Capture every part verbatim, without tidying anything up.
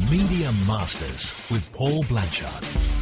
Media Masters with Paul Blanchard.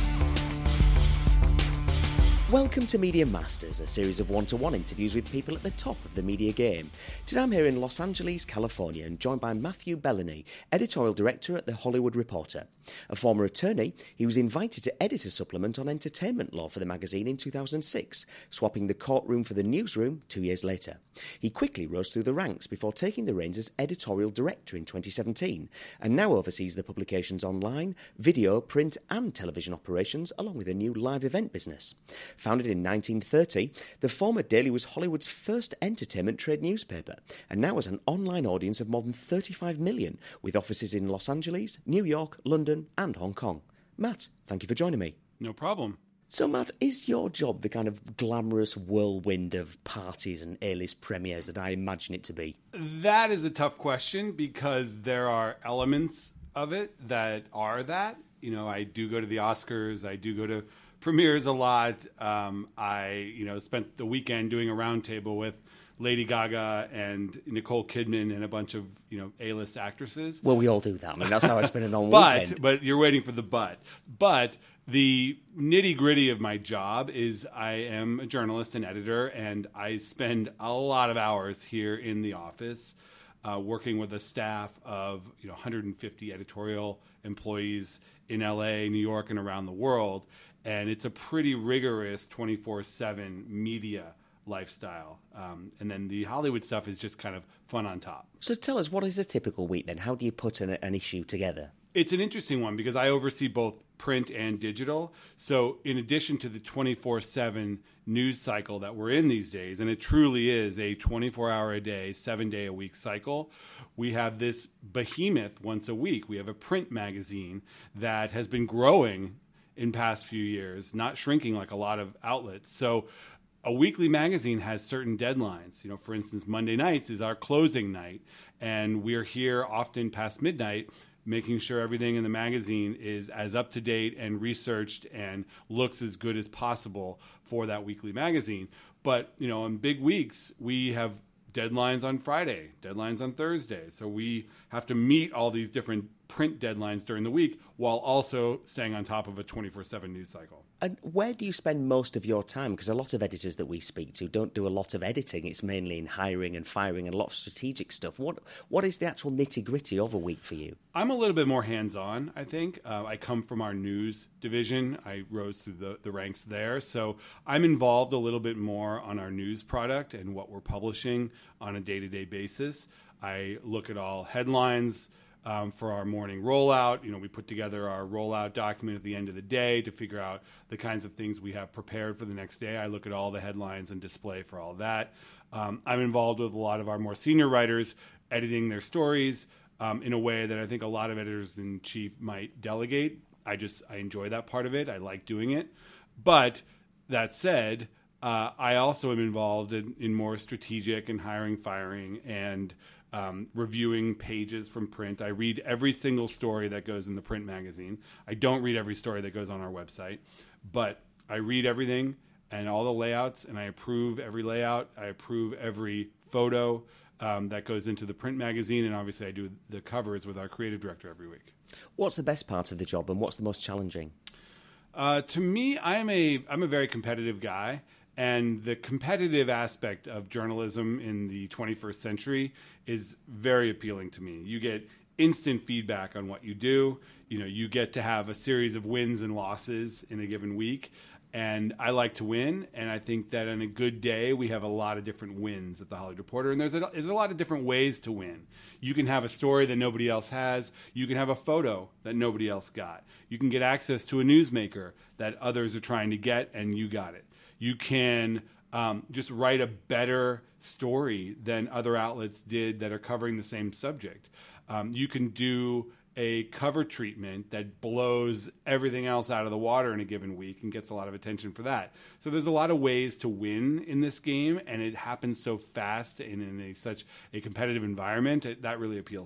Welcome to Media Masters, a series of one-to-one interviews with people at the top of the media game. Today I'm here in Los Angeles, California, and joined by Matthew Bellany, editorial director at The Hollywood Reporter. A former attorney, he was invited to edit a supplement on entertainment law for the magazine in two thousand six, swapping the courtroom for the newsroom two years later. He quickly rose through the ranks before taking the reins as editorial director in twenty seventeen, and now oversees the publication's online, video, print and television operations, along with a new live event business. Founded in nineteen thirty, the former Daily was Hollywood's first entertainment trade newspaper, and now has an online audience of more than thirty-five million, with offices in Los Angeles, New York, London and Hong Kong. Matt, thank you for joining me. No problem. So, Matt, is your job the kind of glamorous whirlwind of parties and A-list premieres that I imagine it to be? That is a tough question because there are elements of it that are that. You know, I do go to the Oscars, I do go to premieres a lot. Um, I, you know, spent the weekend doing a roundtable with Lady Gaga and Nicole Kidman and a bunch of, you know, A-list actresses. Well, we all do that. I mean, that's how I spend a long but, weekend. But you're waiting for the but. But the nitty-gritty of my job is I am a journalist and editor, and I spend a lot of hours here in the office uh, working with a staff of, you know, one hundred fifty editorial employees in L A, New York, and around the world. And it's a pretty rigorous twenty-four seven media lifestyle. Um, and then the Hollywood stuff is just kind of fun on top. So tell us, what is a typical week then? How do you put an, an issue together? It's an interesting one because I oversee both print and digital. So in addition to the twenty-four seven news cycle that we're in these days, and it truly is a twenty-four hour a day, seven day a week cycle, we have this behemoth once a week. We have a print magazine that has been growing in past few years, not shrinking like a lot of outlets. So a weekly magazine has certain deadlines. You know, for instance, Monday nights is our closing night, and we're here often past midnight making sure everything in the magazine is as up to date and researched and looks as good as possible for that weekly magazine. But, you know, on big weeks, we have deadlines on Friday, deadlines on Thursday. So we have to meet all these different print deadlines during the week while also staying on top of a twenty-four seven news cycle. And where do you spend most of your time? Because a lot of editors that we speak to don't do a lot of editing. It's mainly in hiring and firing and a lot of strategic stuff. What What is the actual nitty-gritty of a week for you? I'm a little bit more hands-on, I think. Uh, I come from our news division. I rose through the, the ranks there. So I'm involved a little bit more on our news product and what we're publishing on a day-to-day basis. I look at all headlines Um, for our morning rollout. You know, we put together our rollout document at the end of the day to figure out the kinds of things we have prepared for the next day. I look at all the headlines and display for all that. Um, I'm involved with a lot of our more senior writers editing their stories um, in a way that I think a lot of editors-in-chief might delegate. I just, I enjoy that part of it. I like doing it. But that said, uh, I also am involved in, in more strategic and hiring, firing, and Um, reviewing pages from print. I read every single story that goes in the print magazine. I don't read every story that goes on our website, but I read everything and all the layouts, and I approve every layout. I approve every photo um, that goes into the print magazine, and obviously I do the covers with our creative director every week. What's the best part of the job, and what's the most challenging? Uh, to me, I'm a I'm a very competitive guy. And the competitive aspect of journalism in the twenty-first century is very appealing to me. You get instant feedback on what you do. You know, you get to have a series of wins and losses in a given week. And I like to win. And I think that on a good day, we have a lot of different wins at the Hollywood Reporter. And there's a, there's a lot of different ways to win. You can have a story that nobody else has. You can have a photo that nobody else got. You can get access to a newsmaker that others are trying to get, and you got it. You can um, just write a better story than other outlets did that are covering the same subject. Um, you can do a cover treatment that blows everything else out of the water in a given week and gets a lot of attention for that. So there's a lot of ways to win in this game, and it happens so fast and in a, such a competitive environment. It, that really appeals to me.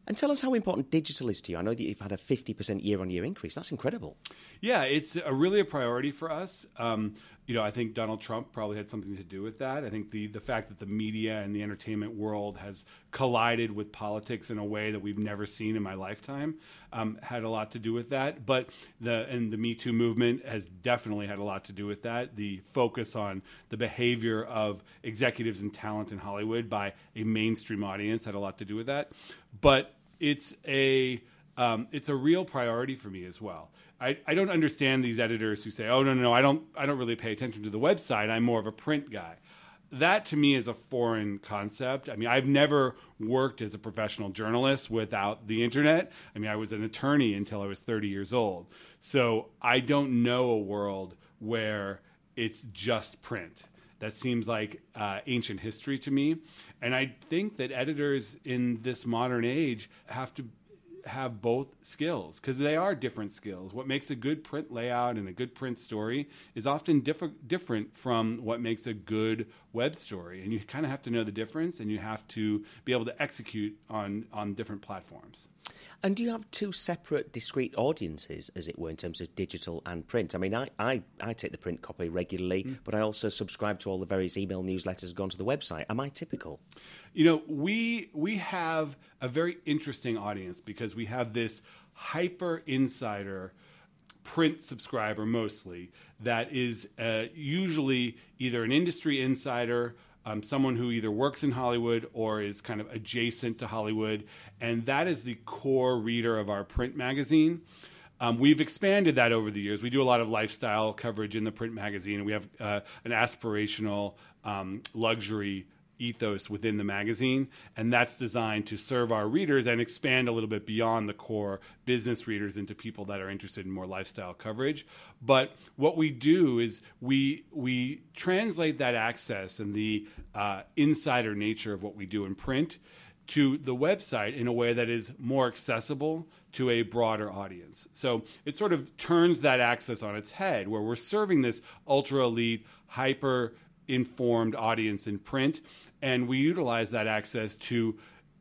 And tell us how important digital is to you. I know that you've had a fifty percent year-on-year increase. That's incredible. Yeah, it's a, really a priority for us. Um, you know, I think Donald Trump probably had something to do with that. I think the, the fact that the media and the entertainment world has collided with politics in a way that we've never seen in my lifetime um, had a lot to do with that. But the and the Me Too movement has definitely had a lot to do with that. The focus on the behavior of executives and talent in Hollywood by a mainstream audience had a lot to do with that. But it's a um, it's a real priority for me as well. I, I don't understand these editors who say, "Oh no, no, no, I don't, I don't really pay attention to the website. I'm more of a print guy." That to me is a foreign concept. I mean, I've never worked as a professional journalist without the internet. I mean, I was an attorney until I was thirty years old, so I don't know a world where it's just print. That seems like uh, ancient history to me, and I think that editors in this modern age have to have both skills because they are different skills. What makes a good print layout and a good print story is often diff- different from what makes a good web story. And you kind of have to know the difference, and you have to be able to execute on, on different platforms. And do you have two separate, discrete audiences, as it were, in terms of digital and print? I mean, I, I, I take the print copy regularly, mm. but I also subscribe to all the various email newsletters go onto the website. Am I typical? You know, we we have a very interesting audience because we have this hyper insider print subscriber mostly that is uh, usually either an industry insider, Um, someone who either works in Hollywood or is kind of adjacent to Hollywood, and that is the core reader of our print magazine. Um, we've expanded that over the years. We do a lot of lifestyle coverage in the print magazine, and we have uh, an aspirational um, luxury ethos within the magazine, and that's designed to serve our readers and expand a little bit beyond the core business readers into people that are interested in more lifestyle coverage. But what we do is we we translate that access and the uh, insider nature of what we do in print to the website in a way that is more accessible to a broader audience. So it sort of turns that access on its head, where we're serving this ultra elite, hyper informed audience in print, and we utilize that access to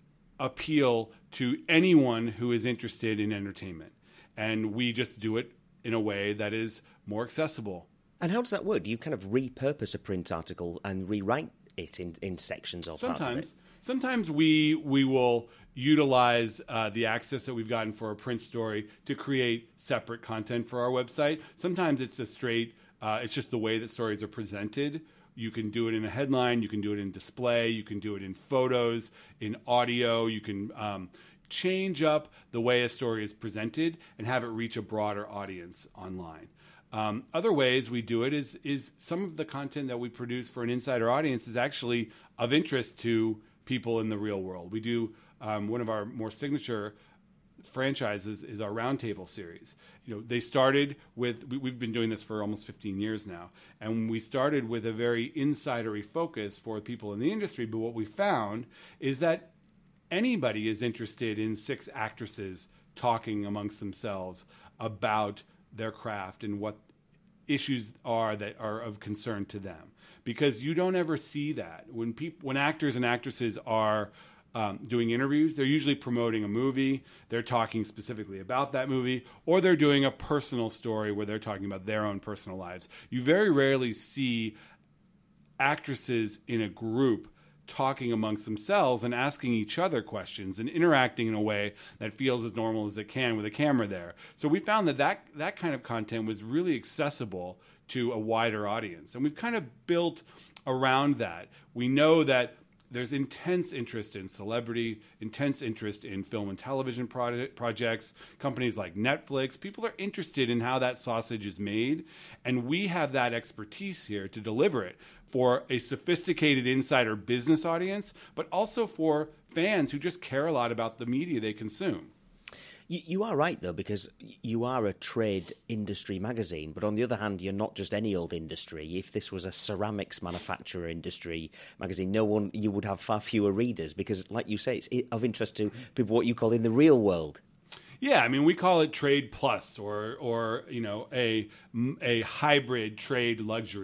appeal to anyone who is interested in entertainment. And we just do it in a way that is more accessible. And how does that work? Do you kind of repurpose a print article and rewrite it in, in sections or sometimes, parts of it? Sometimes we we will utilize uh, the access that we've gotten for a print story to create separate content for our website. Sometimes it's a straight, uh, it's just the way that stories are presented. You can do it in a headline, you can do it in display, you can do it in photos, in audio, you can um, change up the way a story is presented and have it reach a broader audience online. Um, other ways we do it is is some of the content that we produce for an insider audience is actually of interest to people in the real world. We do um, one of our more signature franchises is our Roundtable series. You know, they started with, we, we've been doing this for almost fifteen years now, and we started with a very insidery focus for people in the industry, but what we found is that anybody is interested in six actresses talking amongst themselves about their craft and what issues are that are of concern to them. Because you don't ever see that. When people, when actors and actresses are Um, doing interviews, they're usually promoting a movie, they're talking specifically about that movie, or they're doing a personal story where they're talking about their own personal lives. You very rarely see actresses in a group talking amongst themselves and asking each other questions and interacting in a way that feels as normal as it can with a camera there. So we found that that, that kind of content was really accessible to a wider audience. And we've kind of built around that. We know that there's intense interest in celebrity, intense interest in film and television project, projects, companies like Netflix. People are interested in how that sausage is made, and we have that expertise here to deliver it for a sophisticated insider business audience, but also for fans who just care a lot about the media they consume. You, you are right, though, because you are a trade industry magazine, but on the other hand, you're not just any old industry. If this was a ceramics manufacturer industry magazine, no one, you would have far fewer readers because, like you say, it's of interest to people what you call in the real world. Yeah, I mean, we call it Trade Plus or, or you know, a, a hybrid trade luxury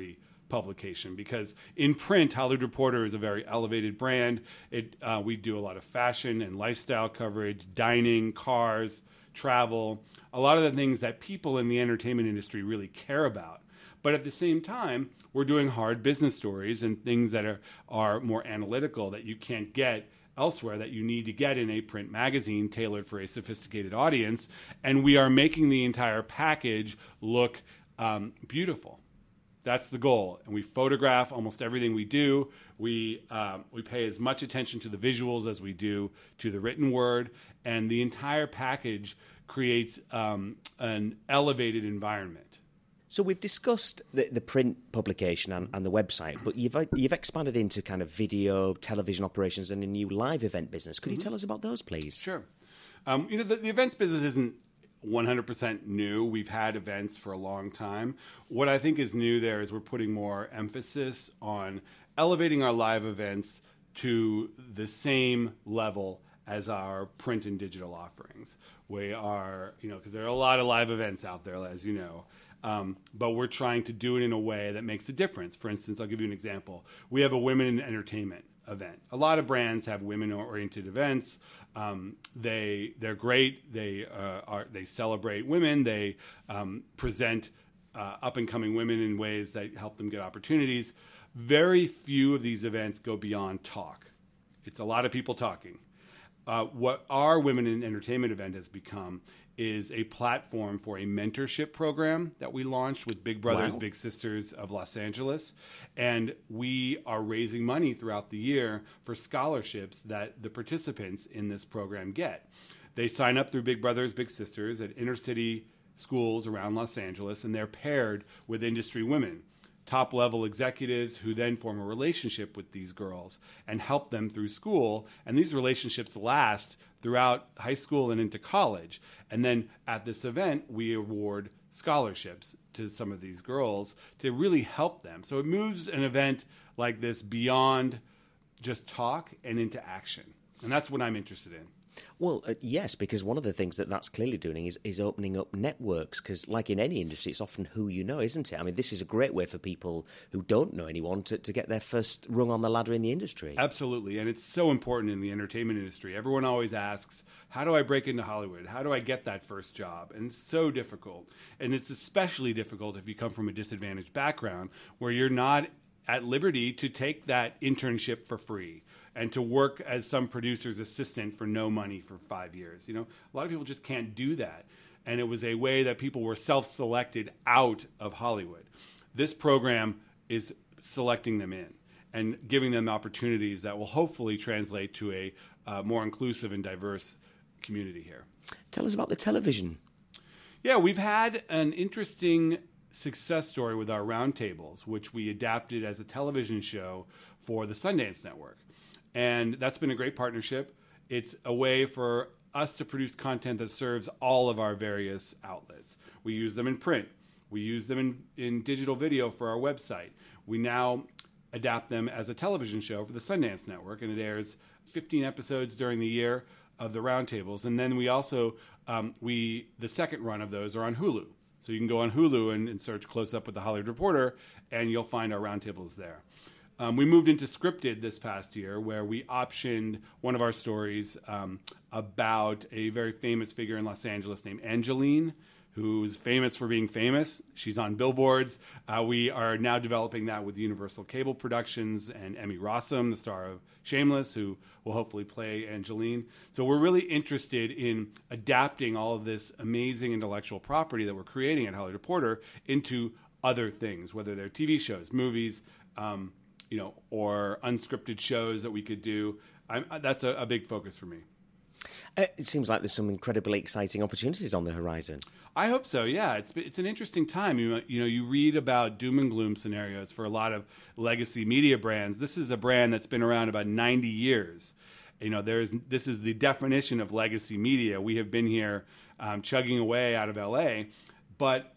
publication, because in print, Hollywood Reporter is a very elevated brand. It uh, we do a lot of fashion and lifestyle coverage, dining, cars, travel, a lot of the things that people in the entertainment industry really care about. But at the same time, we're doing hard business stories and things that are, are more analytical that you can't get elsewhere, that you need to get in a print magazine tailored for a sophisticated audience. And we are making the entire package look um, beautiful. That's the goal. And we photograph almost everything we do. We um, we pay as much attention to the visuals as we do to the written word. And the entire package creates um, an elevated environment. So we've discussed the, the print publication and, and the website, but you've you've expanded into kind of video, television operations, and a new live event business. Could mm-hmm. you tell us about those, please? Sure. Um, you know, the, the events business isn't one hundred percent new. We've had events for a long time. What I think is new there is we're putting more emphasis on elevating our live events to the same level as our print and digital offerings. We are, you know, because there are a lot of live events out there, as you know. Um, but we're trying to do it in a way that makes a difference. For instance, I'll give you an example. We have a women in entertainment event. A lot of brands have women-oriented events. Um, they they're great. They uh, are they celebrate women. They um, present uh, up-and-coming women in ways that help them get opportunities. Very few of these events go beyond talk. It's a lot of people talking. Uh, what our Women in Entertainment event has become is a platform for a mentorship program that we launched with Big Brothers, wow. Big Sisters of Los Angeles. And we are raising money throughout the year for scholarships that the participants in this program get. They sign up through Big Brothers, Big Sisters at inner city schools around Los Angeles, and they're paired with industry women, top-level executives who then form a relationship with these girls and help them through school. And these relationships last throughout high school and into college. And then at this event, we award scholarships to some of these girls to really help them. So it moves an event like this beyond just talk and into action. And that's what I'm interested in. Well, uh, yes, because one of the things that that's clearly doing is, is opening up networks, because like in any industry, it's often who you know, isn't it? I mean, this is a great way for people who don't know anyone to, to get their first rung on the ladder in the industry. Absolutely, and it's so important in the entertainment industry. Everyone always asks, how do I break into Hollywood? How do I get that first job? And it's so difficult. And it's especially difficult if you come from a disadvantaged background where you're not at liberty to take that internship for free and to work as some producer's assistant for no money for five years. You know, a lot of people just can't do that. And it was a way that people were self-selected out of Hollywood. This program is selecting them in and giving them opportunities that will hopefully translate to a uh, more inclusive and diverse community here. Tell us about the television. Yeah, we've had an interesting success story with our roundtables, which we adapted as a television show for the Sundance Network. And that's been a great partnership. It's a way for us to produce content that serves all of our various outlets. We use them in print. We use them in, in digital video for our website. We now adapt them as a television show for the Sundance Network, and it airs fifteen episodes during the year of the roundtables. And then we also, um, we the second run of those are on Hulu. So you can go on Hulu and, and search Close Up with the Hollywood Reporter, and you'll find our roundtables there. Um, we moved into scripted this past year, where we optioned one of our stories um, about a very famous figure in Los Angeles named Angeline, who's famous for being famous. She's on billboards. Uh, we are now developing that with Universal Cable Productions and Emmy Rossum, the star of Shameless, who will hopefully play Angeline. So we're really interested in adapting all of this amazing intellectual property that we're creating at Hollywood Reporter into other things, whether they're T V shows, movies, um, you know, or unscripted shows that we could do. I'm, that's a, a big focus for me. Uh, it seems like there's some incredibly exciting opportunities on the horizon. I hope so, yeah. It's it's an interesting time. You, you know, you read about doom and gloom scenarios for a lot of legacy media brands. This is a brand that's been around about ninety years. You know, there's this is the definition of legacy media. We have been here um, chugging away out of L A, but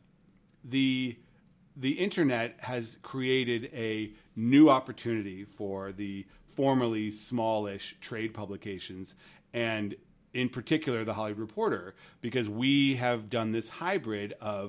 the the internet has created a new opportunity for the formerly smallish trade publications, and in particular the Hollywood Reporter, because we have done this hybrid of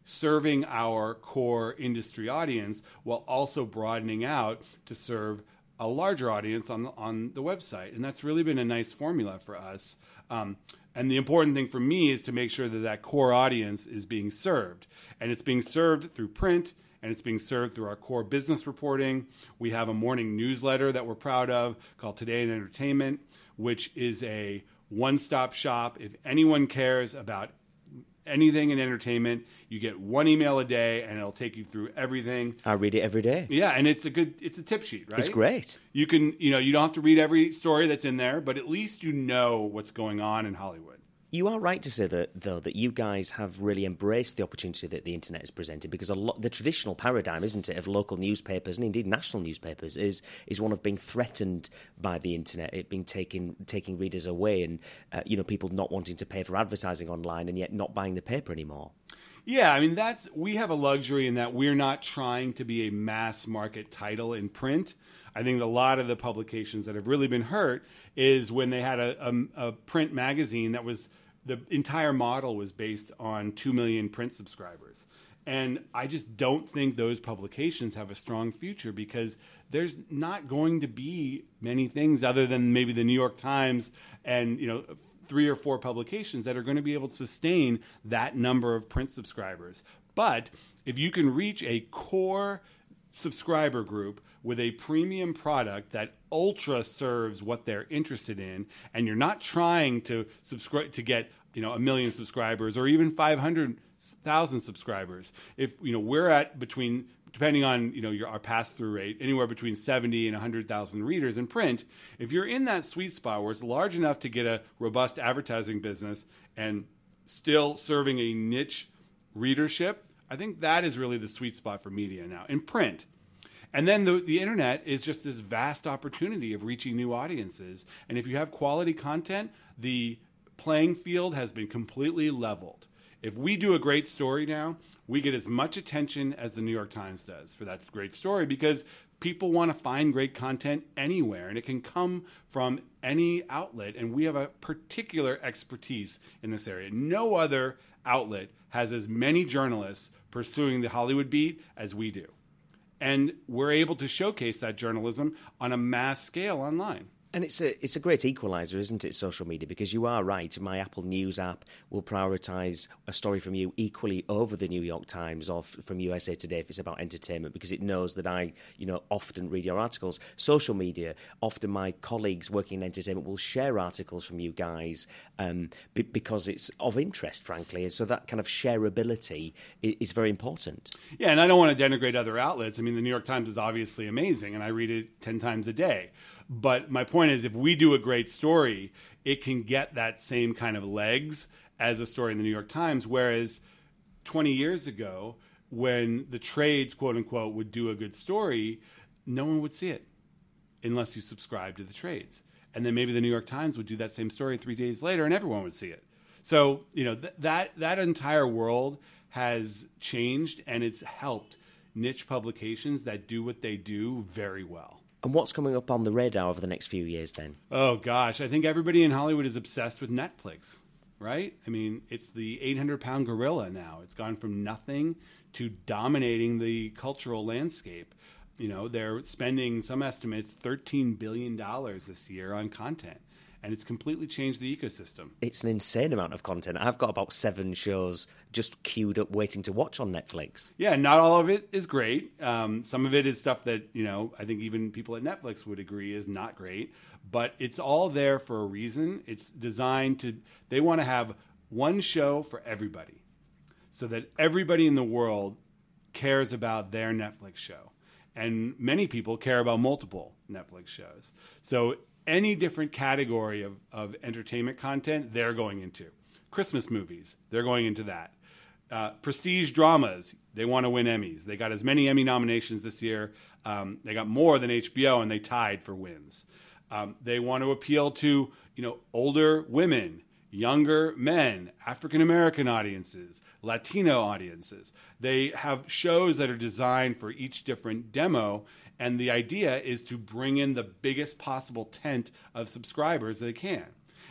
serving our core industry audience while also broadening out to serve a larger audience on the, on the website. And that's really been a nice formula for us. Um, and the important thing for me is to make sure that that core audience is being served. And it's being served through print, and it's being served through our core business reporting. We have a morning newsletter that we're proud of called Today in Entertainment, which is a one-stop shop. If anyone cares about anything in entertainment, you get one email a day, and it'll take you through everything. I read it every day. Yeah, and it's a good, it's a tip sheet, right? It's great. You can, you know, you don't have to read every story that's in there, but at least you know what's going on in Hollywood. You are right to say that, though, that you guys have really embraced the opportunity that the internet has presented, because a lot, the traditional paradigm, isn't it, of local newspapers and indeed national newspapers is is one of being threatened by the internet, it being taking taking readers away, and uh, you know, people not wanting to pay for advertising online and yet not buying the paper anymore. Yeah, I mean, that's we have a luxury in that we're not trying to be a mass market title in print. I think a lot of the publications that have really been hurt is when they had a, a, a print magazine that was, the entire model was based on two million print subscribers. And I just don't think those publications have a strong future, because there's not going to be many things other than maybe the New York Times and, you know, three or four publications that are going to be able to sustain that number of print subscribers. But if you can reach a core subscriber group with a premium product that ultra serves what they're interested in, and you're not trying to subscribe to get, you know, a million subscribers or even five hundred thousand subscribers. If, you know, we're at between, depending on, you know, your our pass-through rate, anywhere between seventy and one hundred thousand readers in print, if you're in that sweet spot where it's large enough to get a robust advertising business and still serving a niche readership, I think that is really the sweet spot for media now, in print. And then the, the internet is just this vast opportunity of reaching new audiences. And if you have quality content, the playing field has been completely leveled. If we do a great story now, we get as much attention as the New York Times does for that great story, because people want to find great content anywhere, and it can come from any outlet. And we have a particular expertise in this area. No other outlet has as many journalists pursuing the Hollywood beat as we do. And we're able to showcase that journalism on a mass scale online. And it's a it's a great equaliser, isn't it, social media? Because you are right. My Apple News app will prioritise a story from you equally over the New York Times or f- from U S A Today if it's about entertainment, because it knows that I, you know, often read your articles. Social media, often my colleagues working in entertainment will share articles from you guys um, b- because it's of interest, frankly. And so that kind of shareability is, is very important. Yeah, and I don't want to denigrate other outlets. I mean, the New York Times is obviously amazing, and I read it ten times a day. But my point is, if we do a great story, it can get that same kind of legs as a story in the New York Times. Whereas twenty years ago, when the trades, quote unquote, would do a good story, no one would see it unless you subscribe to the trades. And then maybe the New York Times would do that same story three days later and everyone would see it. So, you know, th- that that entire world has changed, and it's helped niche publications that do what they do very well. And what's coming up on the radar over the next few years then? Oh, gosh. I think everybody in Hollywood is obsessed with Netflix, right? I mean, it's the eight hundred pound gorilla now. It's gone from nothing to dominating the cultural landscape. You know, they're spending, some estimates, thirteen billion dollars this year on content. And it's completely changed the ecosystem. It's an insane amount of content. I've got about seven shows just queued up waiting to watch on Netflix. Yeah, not all of it is great. Um, some of it is stuff that, you know, I think even people at Netflix would agree is not great. But it's all there for a reason. It's designed to, they want to have one show for everybody, so that everybody in the world cares about their Netflix show. And many people care about multiple Netflix shows. So any different category of, of entertainment content, they're going into. Christmas movies, they're going into that. Uh, prestige dramas, they want to win Emmys. They got as many Emmy nominations this year. Um, they got more than H B O, and they tied for wins. Um, they want to appeal to, you know, older women, younger men, African-American audiences, Latino audiences. They have shows that are designed for each different demo. And the idea is to bring in the biggest possible tent of subscribers they can.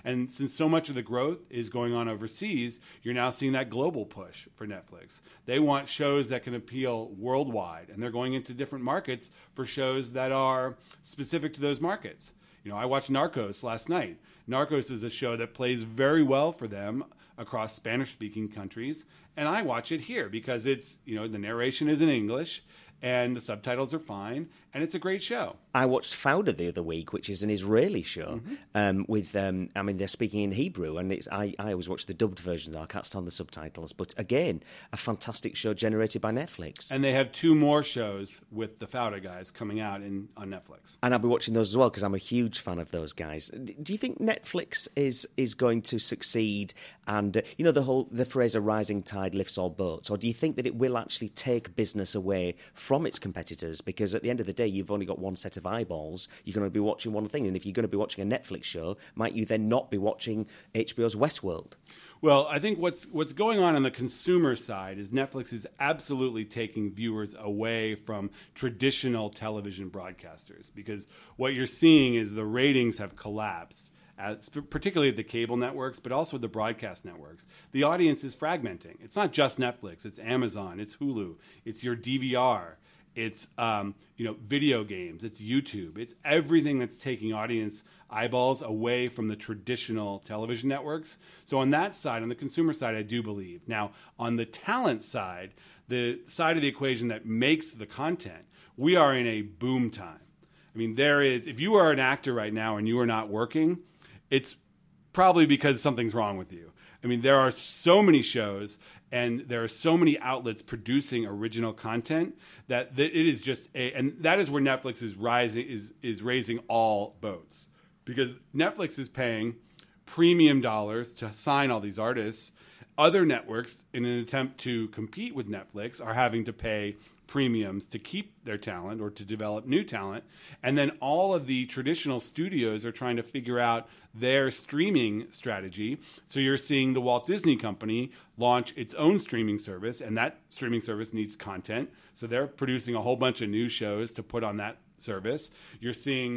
And since so much of the growth is going on overseas, you're now seeing that global push for Netflix. They want shows that can appeal worldwide, and they're going into different markets for shows that are specific to those markets. You know, I watched Narcos last night. Narcos is a show that plays very well for them across Spanish-speaking countries, and I watch it here because it's, you know, the narration is in English, and the subtitles are fine, and it's a great show. I watched Fauda the other week, which is an Israeli show. Mm-hmm. Um, with, um, I mean, they're speaking in Hebrew, and it's, I, I always watch the dubbed version, though I can't stand the subtitles. But again, a fantastic show generated by Netflix. And they have two more shows with the Fauda guys coming out in on Netflix. And I'll be watching those as well because I'm a huge fan of those guys. Do you think Netflix is is going to succeed? And uh, you know the whole the phrase "a rising tide lifts all boats," or do you think that it will actually take business away from its competitors? Because at the end of the day, you've only got one set of eyeballs. You're going to be watching one thing, and if you're going to be watching a Netflix show, might you then not be watching H B O's Westworld? Well, I think what's what's going on on the consumer side is Netflix is absolutely taking viewers away from traditional television broadcasters, because what you're seeing is the ratings have collapsed, at, particularly at the cable networks, but also the broadcast networks. The audience is fragmenting. It's not just Netflix. It's Amazon. It's Hulu. It's your D V R. It's um, you know, video games. It's YouTube. It's everything that's taking audience eyeballs away from the traditional television networks. So on that side, on the consumer side, I do believe. Now, on the talent side, the side of the equation that makes the content, we are in a boom time. I mean, there is, if you are an actor right now and you are not working, it's probably because something's wrong with you. I mean, there are so many shows and there are so many outlets producing original content that, that it is just a, and that is where Netflix is rising, is is raising all boats, because Netflix is paying premium dollars to sign all these artists. Other networks, in an attempt to compete with Netflix, are having to pay premiums to keep their talent or to develop new talent. And then all of the traditional studios are trying to figure out their streaming strategy. So you're seeing the Walt Disney Company launch its own streaming service, and that streaming service needs content. So they're producing a whole bunch of new shows to put on that service. You're seeing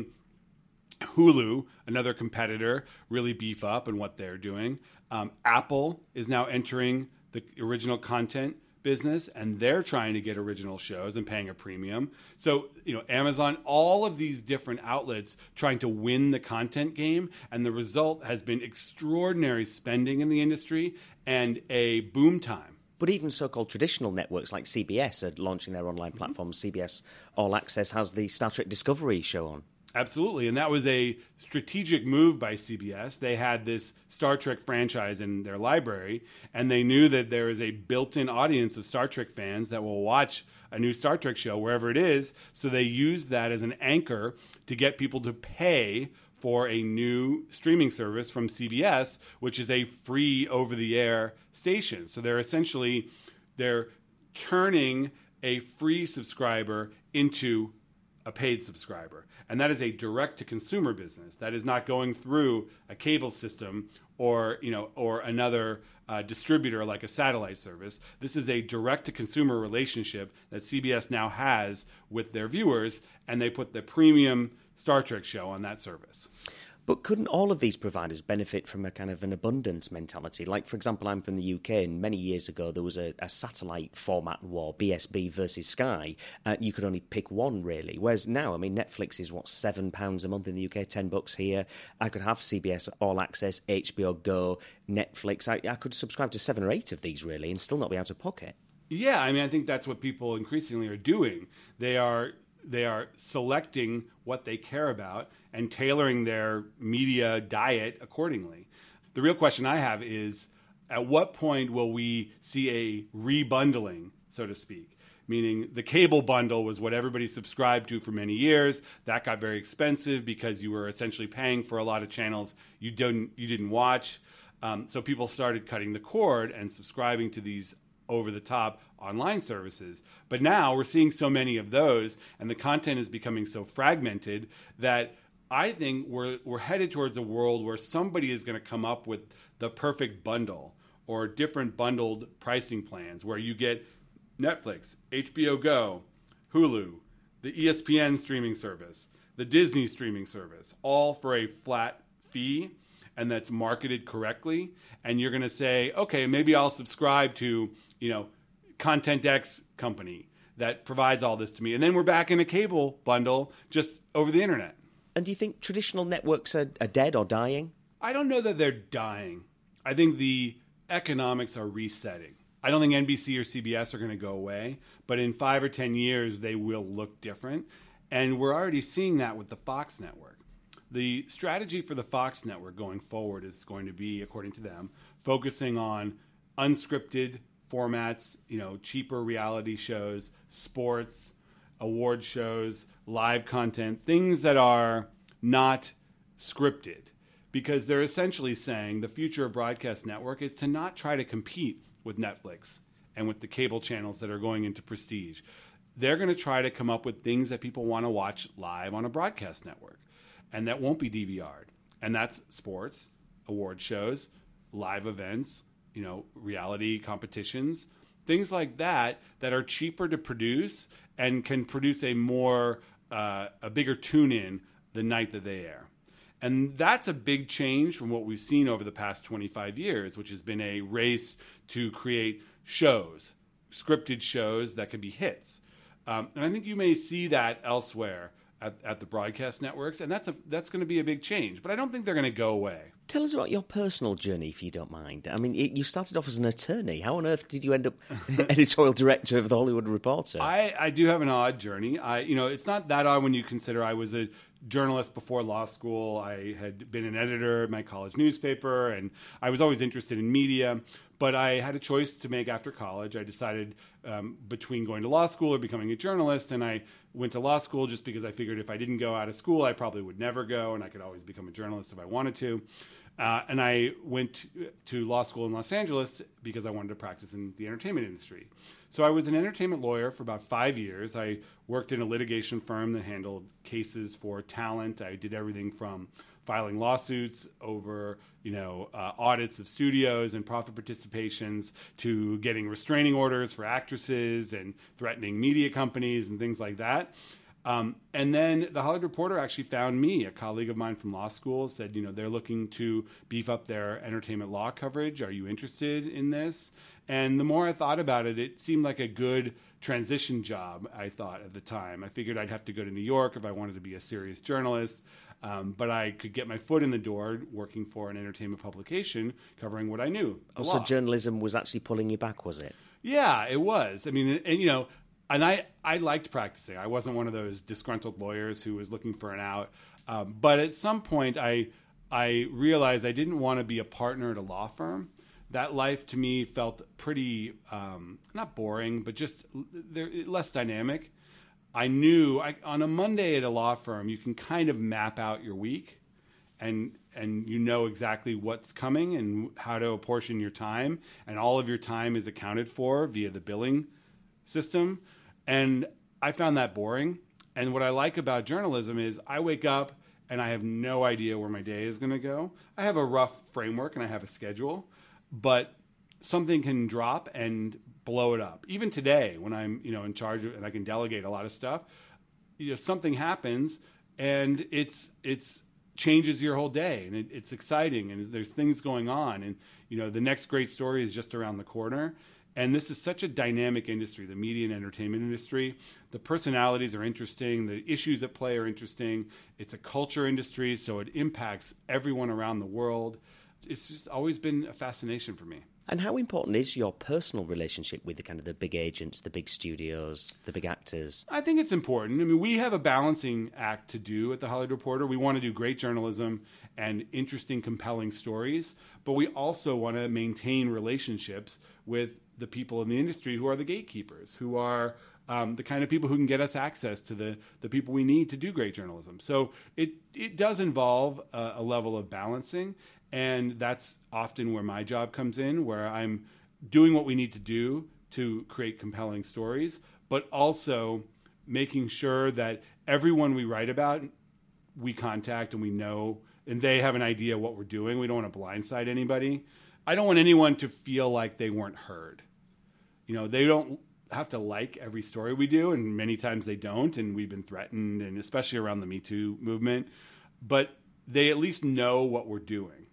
Hulu, another competitor, really beef up in what they're doing. Um, Apple is now entering the original content business, and they're trying to get original shows and paying a premium. So, you know, Amazon, all of these different outlets trying to win the content game, and the result has been extraordinary spending in the industry and a boom time. But even so-called traditional networks like C B S are launching their online platforms. Mm-hmm. C B S All Access has the Star Trek Discovery show on. Absolutely, and that was a strategic move by C B S. They had this Star Trek franchise in their library, and they knew that there is a built-in audience of Star Trek fans that will watch a new Star Trek show wherever it is, so they used that as an anchor to get people to pay for a new streaming service from C B S, which is a free over-the-air station. So they're essentially, they're turning a free subscriber into a paid subscriber. And that is a direct-to-consumer business. That is not going through a cable system or, you know, or another uh, distributor like a satellite service. This is a direct-to-consumer relationship that C B S now has with their viewers, and they put the premium Star Trek show on that service. But couldn't all of these providers benefit from a kind of an abundance mentality? Like, for example, I'm from the U K, and many years ago there was a, a satellite format war, B S B versus Sky. Uh, you could only pick one, really. Whereas now, I mean, Netflix is, what, seven pounds a month in the U K, ten bucks here. I could have C B S All Access, H B O Go, Netflix. I, I could subscribe to seven or eight of these, really, and still not be out of pocket. Yeah, I mean, I think that's what people increasingly are doing. They are... They are selecting what they care about and tailoring their media diet accordingly. The real question I have is, at what point will we see a rebundling, so to speak? Meaning the cable bundle was what everybody subscribed to for many years. That got very expensive because you were essentially paying for a lot of channels you didn't, you didn't watch. Um, so people started cutting the cord and subscribing to these over-the-top online services. But now we're seeing so many of those, and the content is becoming so fragmented that I think we're we're headed towards a world where somebody is going to come up with the perfect bundle or different bundled pricing plans where you get Netflix, H B O Go, Hulu, the E S P N streaming service, the Disney streaming service, all for a flat fee. and that's marketed correctly, and you're going to say, okay, maybe I'll subscribe to, you know, Content X company that provides all this to me. And then we're back in a cable bundle just over the internet. And do you think traditional networks are, are dead or dying? I don't know that they're dying. I think the economics are resetting. I don't think N B C or C B S are going to go away, but in five or ten years, they will look different. And we're already seeing that with the Fox network. The strategy for the Fox network going forward is going to be, according to them, focusing on unscripted formats, you know, cheaper reality shows, sports, award shows, live content, things that are not scripted. Because they're essentially saying the future of broadcast network is to not try to compete with Netflix and with the cable channels that are going into prestige. They're going to try to come up with things that people want to watch live on a broadcast network. And that won't be D V R'd. And that's sports, award shows, live events, you know, reality competitions, things like that that are cheaper to produce and can produce a more, uh, a bigger tune-in the night that they air. And that's a big change from what we've seen over the past twenty-five years, which has been a race to create shows, scripted shows that can be hits. Um, and I think you may see that elsewhere at, at the broadcast networks, and that's a, that's going to be a big change. But I don't think they're going to go away. Tell us about your personal journey, if you don't mind. I mean, you started off as an attorney. How on earth did you end up editorial director of The Hollywood Reporter? I, I do have an odd journey. I, you know, it's not that odd when you consider I was a journalist before law school. I had been an editor at my college newspaper, and I was always interested in media. But I had a choice to make after college. I decided um, between going to law school or becoming a journalist, and I went to law school just because I figured if I didn't go out of school, I probably would never go, and I could always become a journalist if I wanted to. Uh, and I went to law school in Los Angeles because I wanted to practice in the entertainment industry. So I was an entertainment lawyer for about five years. I worked in a litigation firm that handled cases for talent. I did everything from filing lawsuits over, you know, uh, audits of studios and profit participations to getting restraining orders for actresses and threatening media companies and things like that. Um, and then the Hollywood Reporter actually found me. A colleague of mine from law school said, you know, they're looking to beef up their entertainment law coverage. Are you interested in this? And the more I thought about it, it seemed like a good transition job, I thought, at the time. I figured I'd have to go to New York if I wanted to be a serious journalist. Um, but I could get my foot in the door working for an entertainment publication covering what I knew. Oh, so journalism was actually pulling you back, was it? Yeah, it was. I mean, and, and you know, and I, I liked practicing. I wasn't one of those disgruntled lawyers who was looking for an out. Um, but at some point, I I realized I didn't want to be a partner at a law firm. That life to me felt pretty, um, not boring, but just less dynamic. I knew I, on a Monday at a law firm, you can kind of map out your week and and you know exactly what's coming and how to apportion your time. And all of your time is accounted for via the billing system. And I found that boring. And what I like about journalism is I wake up and I have no idea where my day is going to go. I have a rough framework and I have a schedule, but something can drop and blow it up. Even today, when I'm, you know, in charge of, and I can delegate a lot of stuff, you know, something happens and it's it's changes your whole day, and it, it's exciting, and there's things going on, and you know, the next great story is just around the corner. And this is such a dynamic industry, the media and entertainment industry. The personalities are interesting. The issues at play are interesting. It's a culture industry, so it impacts everyone around the world. It's just always been a fascination for me. And how important is your personal relationship with the kind of the big agents, the big studios, the big actors? I think it's important. I mean, we have a balancing act to do at the Hollywood Reporter. We want to do great journalism and interesting, compelling stories, but we also want to maintain relationships with the people in the industry who are the gatekeepers, who are um, the kind of people who can get us access to the, the people we need to do great journalism. So it, it does involve a, a level of balancing. And that's often where my job comes in, where I'm doing what we need to do to create compelling stories, but also making sure that everyone we write about, we contact and we know, and they have an idea of what we're doing. We don't want to blindside anybody. I don't want anyone to feel like they weren't heard. You know, they don't have to like every story we do, and many times they don't, and we've been threatened, and especially around the Me Too movement. But they at least know what we're doing.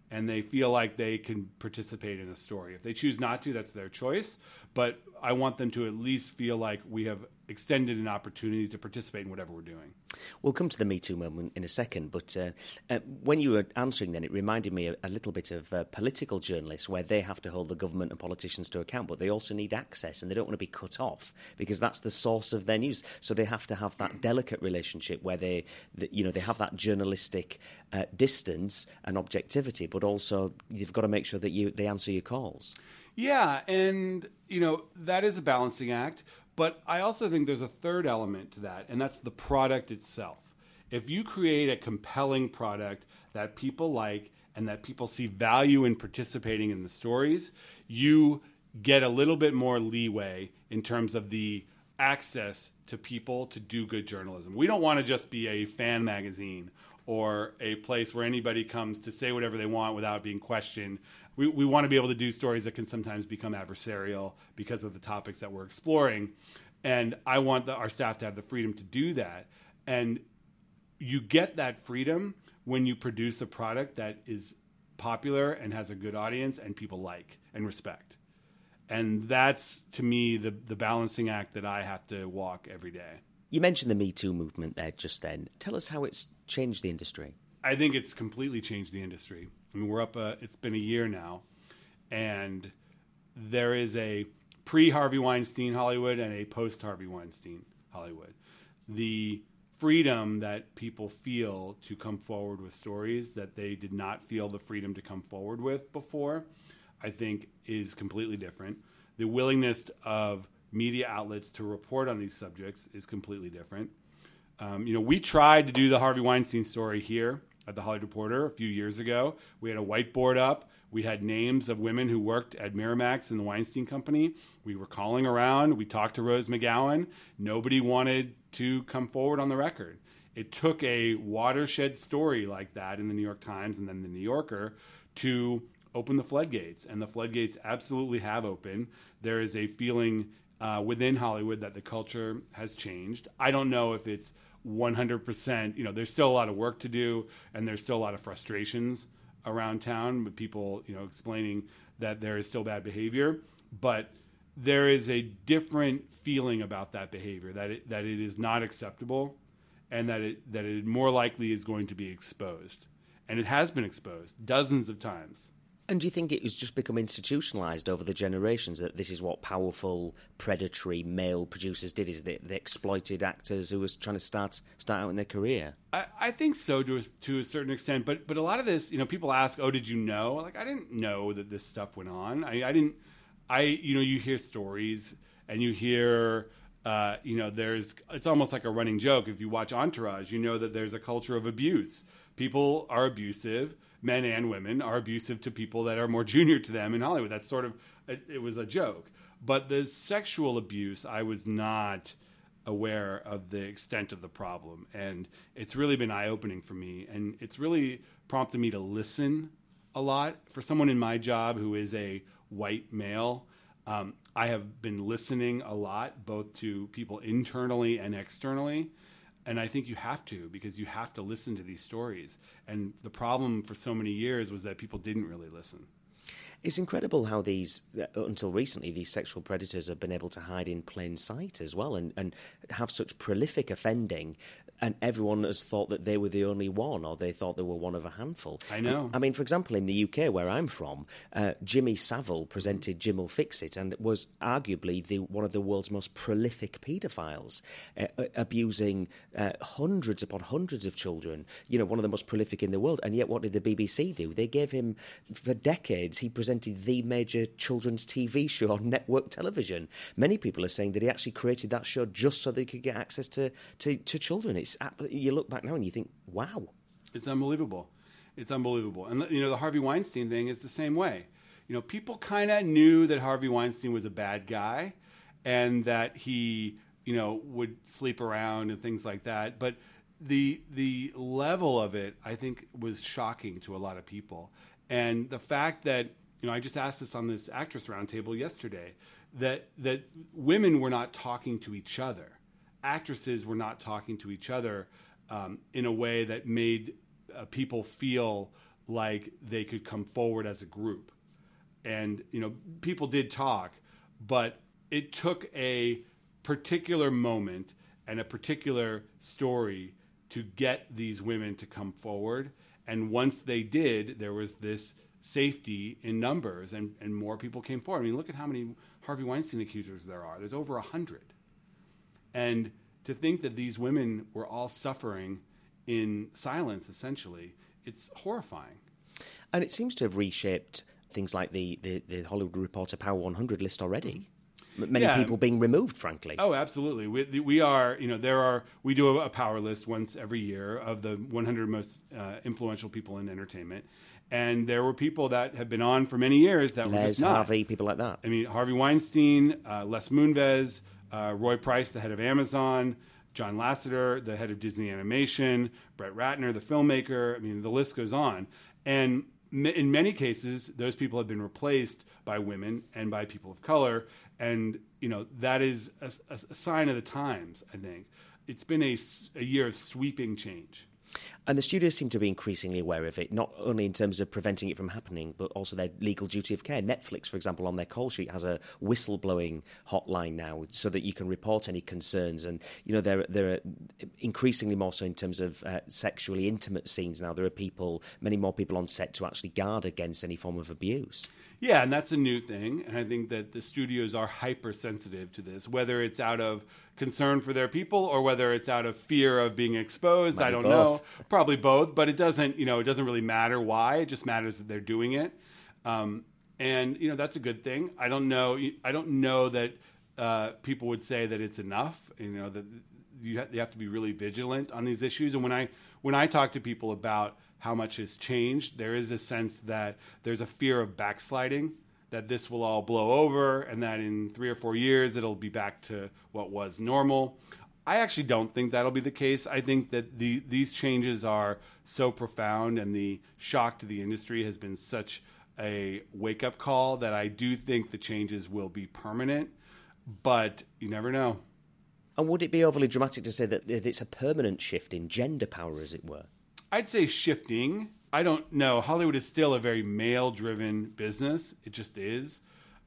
and they feel like they can participate in a story. If they choose not to, that's their choice. But I want them to at least feel like we have extended an opportunity to participate in whatever we're doing. We'll come to the Me Too moment in a second, but uh, uh, when you were answering then, it reminded me a, a little bit of uh, political journalists, where they have to hold the government and politicians to account, but they also need access, and they don't want to be cut off because that's the source of their news. So they have to have that delicate relationship where they, the, you know, they have that journalistic uh, distance and objectivity, but also you've got to make sure that you they answer your calls. Yeah, and, you know, that is a balancing act. But I also think there's a third element to that, and that's the product itself. If you create a compelling product that people like and that people see value in participating in the stories, you get a little bit more leeway in terms of the access to people to do good journalism. We don't want to just be a fan magazine or a place where anybody comes to say whatever they want without being questioned. We, we want to be able to do stories that can sometimes become adversarial because of the topics that we're exploring. And I want the, our staff to have the freedom to do that. And you get that freedom when you produce a product that is popular and has a good audience and people like and respect. And that's, to me, the, the balancing act that I have to walk every day. You mentioned the Me Too movement there just then. Tell us how it's changed the industry. I think it's completely changed the industry. I mean, we're up, a, it's been a year now, and there is a pre-Harvey Weinstein Hollywood and a post-Harvey Weinstein Hollywood. The freedom that people feel to come forward with stories that they did not feel the freedom to come forward with before, I think is completely different. The willingness of media outlets to report on these subjects is completely different. Um, you know, we tried to do the Harvey Weinstein story here at the Hollywood Reporter a few years ago. We had a whiteboard up. We had names of women who worked at Miramax and the Weinstein Company. We were calling around. We talked to Rose McGowan. Nobody wanted to come forward on the record. It took a watershed story like that in the New York Times and then the New Yorker to open the floodgates. And the floodgates absolutely have opened. There is a feeling uh, within Hollywood that the culture has changed. I don't know if it's one hundred percent. You know, there's still a lot of work to do, and there's still a lot of frustrations around town with people, you know, explaining that there is still bad behavior. But there is a different feeling about that behavior, that it, that it is not acceptable, and that it that it more likely is going to be exposed. And it has been exposed dozens of times. And do you think it has just become institutionalised over the generations, that this is what powerful, predatory male producers did, is they, they exploited actors who was trying to start start out in their career? I, I think so to a, to a certain extent. But but a lot of this, you know, people ask, oh, did you know? Like, I didn't know that this stuff went on. I, I didn't, I, you know, you hear stories and you hear, uh, you know, there's, it's almost like a running joke. If you watch Entourage, you know that there's a culture of abuse. People are abusive. Men and women are abusive to people that are more junior to them in Hollywood. That's sort of, it, it was a joke. But the sexual abuse, I was not aware of the extent of the problem. And it's really been eye-opening for me. And it's really prompted me to listen a lot. For someone in my job who is a white male, um, I have been listening a lot, both to people internally and externally. And I think you have to, because you have to listen to these stories. And the problem for so many years was that people didn't really listen. It's incredible how these, uh, until recently, these sexual predators have been able to hide in plain sight as well, and, and have such prolific offending. And everyone has thought that they were the only one, or they thought they were one of a handful. I know. I mean, for example, in the U K, where I'm from, uh, Jimmy Savile presented Jim'll Fix It, and was arguably the, one of the world's most prolific paedophiles, uh, abusing uh, hundreds upon hundreds of children. You know, one of the most prolific in the world. And yet, what did the B B C do? They gave him, for decades, he presented the major children's T V show on network television. Many people are saying that he actually created that show just so they could get access to, to, to children. It's, you look back now and you think, wow. It's unbelievable. It's unbelievable. And, you know, the Harvey Weinstein thing is the same way. You know, people kind of knew that Harvey Weinstein was a bad guy and that he, you know, would sleep around and things like that. But the the level of it, I think, was shocking to a lot of people. And the fact that, you know, I just asked this on this actress roundtable yesterday, that that women were not talking to each other. Actresses were not talking to each other um, in a way that made uh, people feel like they could come forward as a group. And, you know, people did talk, but it took a particular moment and a particular story to get these women to come forward. And once they did, there was this safety in numbers, and, and more people came forward. I mean, look at how many Harvey Weinstein accusers there are. There's over a hundred. And to think that these women were all suffering in silence, essentially, it's horrifying. And it seems to have reshaped things like the, the, the Hollywood Reporter Power one hundred list already. M- Many Yeah. people being removed, frankly. Oh, absolutely. We, we are, you know, there are, we do a power list once every year of the one hundred most uh, influential people in entertainment. And there were people that have been on for many years that were Les, just not. Harvey, people like that. I mean, Harvey Weinstein, uh, Les Moonves, uh, Roy Price, the head of Amazon, John Lasseter, the head of Disney Animation, Brett Ratner, the filmmaker. I mean, the list goes on. And m- in many cases, those people have been replaced by women and by people of color. And, you know, that is a, a, a sign of the times, I think. It's been a, s- a year of sweeping change. And the studios seem to be increasingly aware of it, not only in terms of preventing it from happening, but also their legal duty of care. Netflix, for example, on their call sheet has a whistleblowing hotline now so that you can report any concerns. And, you know, there, there are increasingly more so in terms of uh, sexually intimate scenes now. There are people, many more people on set to actually guard against any form of abuse. Yeah, and that's a new thing. And I think that the studios are hypersensitive to this, whether it's out of concern for their people or whether it's out of fear of being exposed. Might I be don't both. know. Probably both, but it doesn't, you know, it doesn't really matter why. It just matters that they're doing it. Um, and, you know, that's a good thing. I don't know. I don't know that uh, people would say that it's enough, you know, that you have, you have to be really vigilant on these issues. And when I, when I talk to people about how much has changed, there is a sense that there's a fear of backsliding, that this will all blow over and that in three or four years it'll be back to what was normal. I actually don't think that'll be the case. I think that the these changes are so profound and the shock to the industry has been such a wake-up call that I do think the changes will be permanent, but you never know. And would it be overly dramatic to say that that it's a permanent shift in gender power, as it were? I'd say shifting. I don't know. Hollywood is still a very male-driven business. It just is.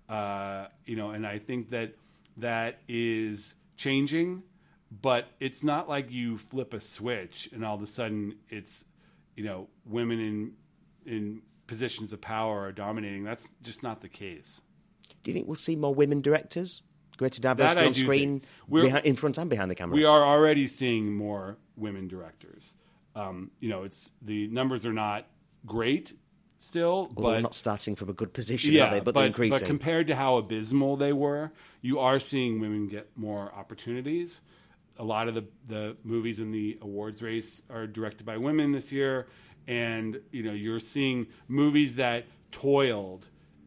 Uh, you know, and I think that that is changing, but it's not like you flip a switch and all of a sudden it's, you know, women in in positions of power are dominating. That's just not the case. Do you think we'll see more women directors? Greater diversity That I on do screen, think. We're- behind, in front and behind the camera? We are already seeing more women directors. Um, you know, it's the numbers are not great still, Well, but they're not starting from a good position, yeah, are they? But, they're increasing. but compared to how abysmal they were, you are seeing women get more opportunities. A lot of the, the movies in the awards race are directed by women this year, and you know you're seeing movies that toiled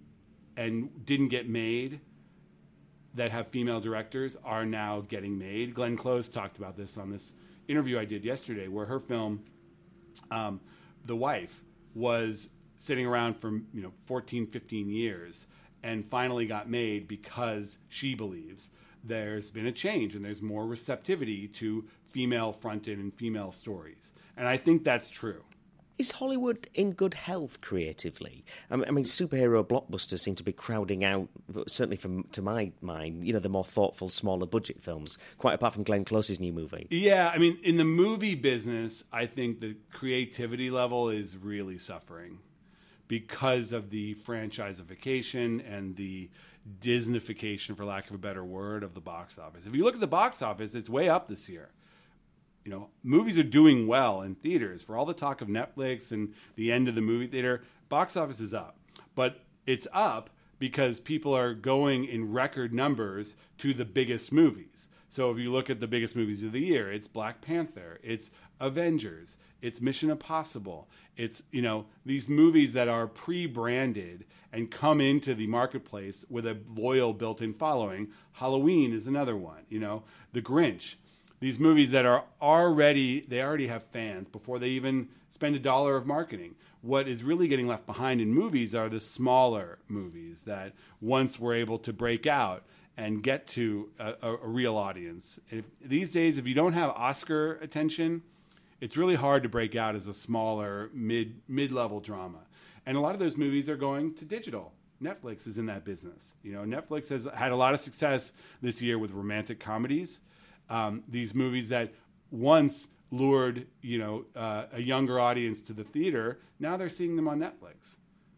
and didn't get made that have female directors are now getting made. Glenn Close talked about this on this interview I did yesterday, where her film, um, The Wife, was sitting around for you know fourteen, fifteen years and finally got made because she believes there's been a change and there's more receptivity to female-fronted and female stories. And I think that's true. Is Hollywood in good health creatively? I mean, I mean, superhero blockbusters seem to be crowding out, certainly from to my mind, you know, the more thoughtful, smaller budget films, quite apart from Glenn Close's new movie. Yeah, I mean, in the movie business, I think the creativity level is really suffering because of the franchiseification and the Disneyfication, for lack of a better word, of the box office. If you look at the box office, it's way up this year. You know, movies are doing well in theaters. For all the talk of Netflix and the end of the movie theater, box office is up. But it's up because people are going in record numbers to the biggest movies. So if you look at the biggest movies of the year, it's Black Panther, it's Avengers, it's Mission Impossible. It's, you know, these movies that are pre-branded and come into the marketplace with a loyal built-in following. Halloween is another one, you know, The Grinch. These movies that are already, they already have fans before they even spend a dollar of marketing. What is really getting left behind in movies are the smaller movies that once were able to break out and get to a, a, a real audience. If, these days, if you don't have Oscar attention, It's really hard to break out as a smaller mid mid level drama, and a lot of those movies are going to digital. Netflix is in that business. You know, Netflix has had a lot of success this year with romantic comedies. Um, these movies that once lured, you know, uh, a younger audience to the theater, now they're seeing them on Netflix.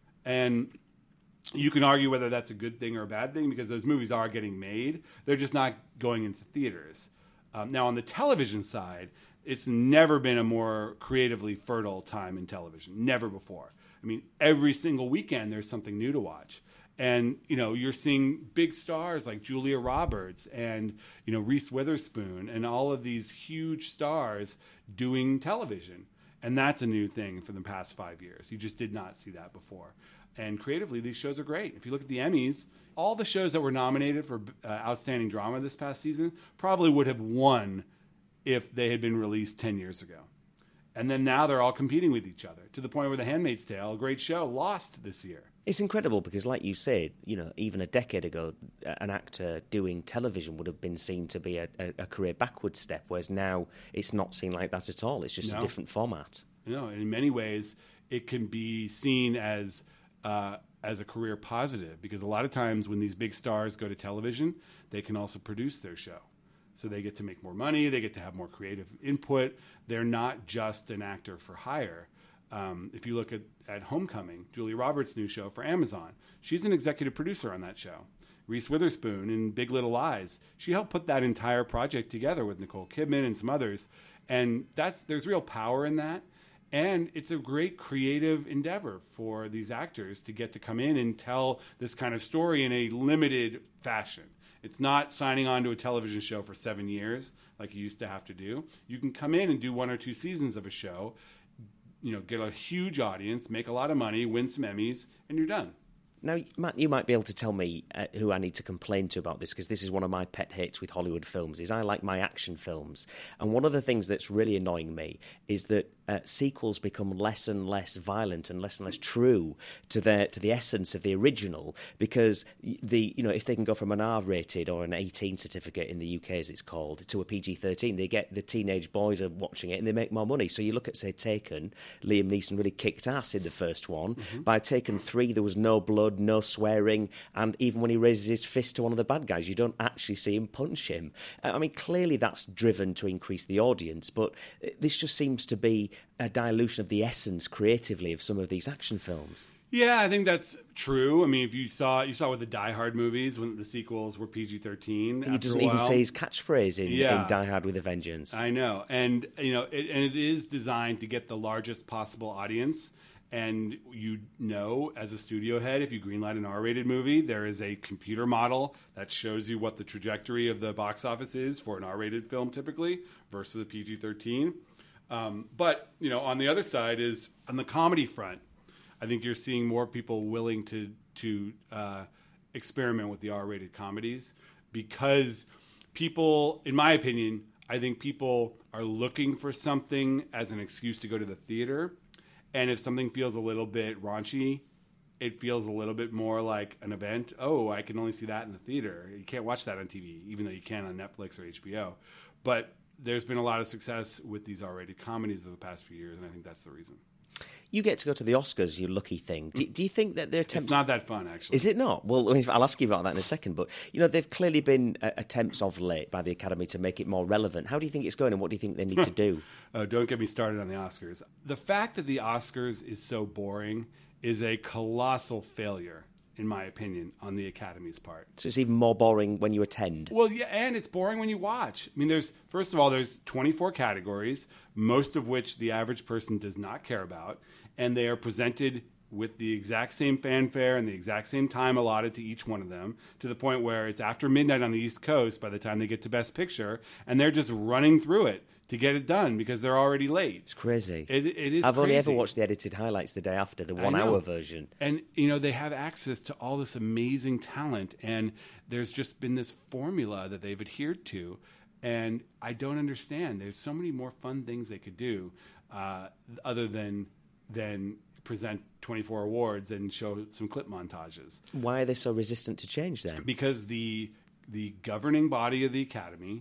And you can argue whether that's a good thing or a bad thing because those movies are getting made. They're just not going into theaters. Um, now, on the television side, it's never been a more creatively fertile time in television. Never before. I mean, every single weekend there's something new to watch. And, you know, you're seeing big stars like Julia Roberts and, you know, Reese Witherspoon and all of these huge stars doing television. And that's a new thing for the past five years. You just did not see that before. And creatively, these shows are great. If you look at the Emmys, all the shows that were nominated for uh, Outstanding Drama this past season probably would have won if they had been released ten years ago. And then now they're all competing with each other to the point where The Handmaid's Tale, a great show, lost this year. It's incredible because, like you said, you know, even a decade ago, an actor doing television would have been seen to be a, a, a career backward step, whereas now it's not seen like that at all. It's just no. a different format. You know, and in many ways, it can be seen as uh, as a career positive because a lot of times when these big stars go to television, they can also produce their show. So they get to make more money, they get to have more creative input. They're not just an actor for hire. Um, if you look at, at Homecoming, Julia Roberts' new show for Amazon, she's an executive producer on that show. Reese Witherspoon in Big Little Lies, she helped put that entire project together with Nicole Kidman and some others. And that's there's real power in that. And it's a great creative endeavor for these actors to get to come in and tell this kind of story in a limited fashion. It's not signing on to a television show for seven years like you used to have to do. You can come in and do one or two seasons of a show, you know, get a huge audience, make a lot of money, win some Emmys, and you're done. Now, Matt, you might be able to tell me uh, who I need to complain to about this, because this is one of my pet hates with Hollywood films, is I like my action films. And one of the things that's really annoying me is that uh, sequels become less and less violent and less and less true to their to the essence of the original, because the you know if they can go from an R-rated or an eighteen certificate in the U K, as it's called, to a P G thirteen, they get the teenage boys are watching it and they make more money. So you look at, say, Taken, Liam Neeson really kicked ass in the first one. Mm-hmm. By Taken three, there was no blood, no swearing, and even when he raises his fist to one of the bad guys, you don't actually see him punch him. I mean, clearly that's driven to increase the audience, but this just seems to be a dilution of the essence creatively of some of these action films. Yeah, I think that's true. I mean, if you saw you saw with the Die Hard movies when the sequels were P G thirteen, he doesn't even say his catchphrase in, yeah. in Die Hard with a Vengeance. I know, and you know, it, and it is designed to get the largest possible audience. And you know, as a studio head, if you greenlight an R-rated movie, there is a computer model that shows you what the trajectory of the box office is for an R-rated film typically versus a P G thirteen. Um, but, you know, on the other side is on the comedy front, I think you're seeing more people willing to to uh, experiment with the R-rated comedies because people, in my opinion, I think people are looking for something as an excuse to go to the theater. And if something feels a little bit raunchy, it feels a little bit more like an event. Oh, I can only see that in the theater. You can't watch that on T V, even though you can on Netflix or H B O. But there's been a lot of success with these R-rated comedies over the past few years, and I think that's the reason. You get to go to the Oscars, you lucky thing. Do, do you think that their attempts... It's not that fun, actually. Is it not? Well, I'll ask you about that in a second. But, you know, there've clearly been uh, attempts of late by the Academy to make it more relevant. How do you think it's going, and what do you think they need to do? Oh, don't get me started on the Oscars. The fact that the Oscars is so boring is a colossal failure, in my opinion, on the Academy's part. So it's even more boring when you attend? Well, yeah, and it's boring when you watch. I mean, there's first of all, there's twenty-four categories, most of which the average person does not care about, and they are presented with the exact same fanfare and the exact same time allotted to each one of them, to the point where it's after midnight on the East Coast by the time they get to Best Picture, and they're just running through it to get it done because they're already late. It's crazy. It, it is I've crazy. only ever watched the edited highlights the day after, the one-hour version. And, you know, they have access to all this amazing talent, and there's just been this formula that they've adhered to, and I don't understand. There's so many more fun things they could do uh, other than than present twenty-four awards and show some clip montages. Why are they so resistant to change then? Because the the governing body of the Academy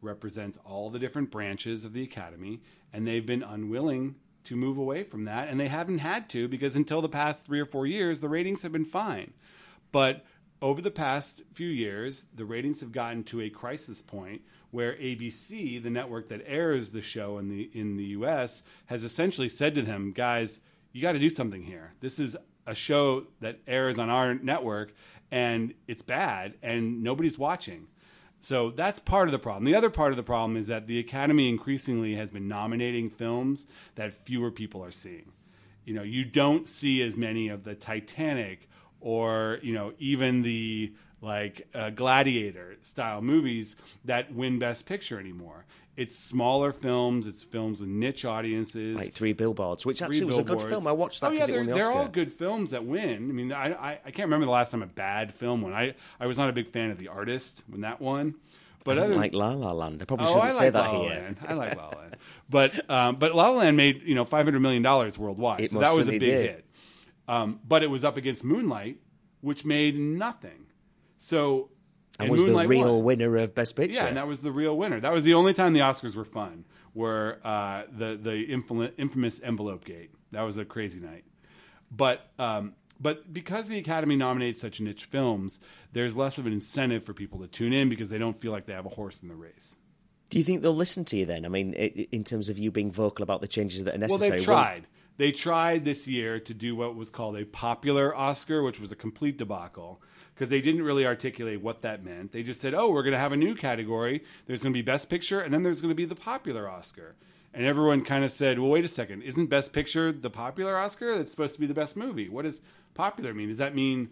represents all the different branches of the Academy, and they've been unwilling to move away from that, and they haven't had to, because until the past three or four years, the ratings have been fine. But over the past few years, the ratings have gotten to a crisis point where A B C, the network that airs the show in the in the U S, has essentially said to them, guys, you got to do something here. This is a show that airs on our network, and it's bad, and nobody's watching. So that's part of the problem. The other part of the problem is that the Academy increasingly has been nominating films that fewer people are seeing. You know, you don't see as many of the Titanic or, you know, even the like uh, Gladiator style movies that win Best Picture anymore. It's smaller films. It's films with niche audiences. Like Three Billboards, which actually Three was Billboards. a good film. I watched that oh, because yeah, it won the they're, Oscar. they're all good films that win. I mean, I, I, I can't remember the last time a bad film won. I, I was not a big fan of The Artist when that won. But I other didn't like La La Land. I probably oh, shouldn't I say like that La La here. Land. I like La La Land. But, um, but La La Land made, you know, five hundred million dollars worldwide. It so that was a certainly big did. hit. Um, but it was up against Moonlight, which made nothing. So... And, and was Moonlight the real won. winner of Best Picture. Yeah, and that was the real winner. That was the only time the Oscars were fun, were uh, the the infamous, infamous envelope gate. That was a crazy night. But um, but because the Academy nominates such niche films, there's less of an incentive for people to tune in because they don't feel like they have a horse in the race. Do you think they'll listen to you then? I mean, i- in terms of you being vocal about the changes that are necessary. Well, they've tried. They tried this year to do what was called a popular Oscar, which was a complete debacle, because they didn't really articulate what that meant. They just said, oh, we're going to have a new category. There's going to be Best Picture, and then there's going to be the popular Oscar. And everyone kind of said, well, wait a second. Isn't Best Picture the popular Oscar? That's supposed to be the best movie. What does popular mean? Does that mean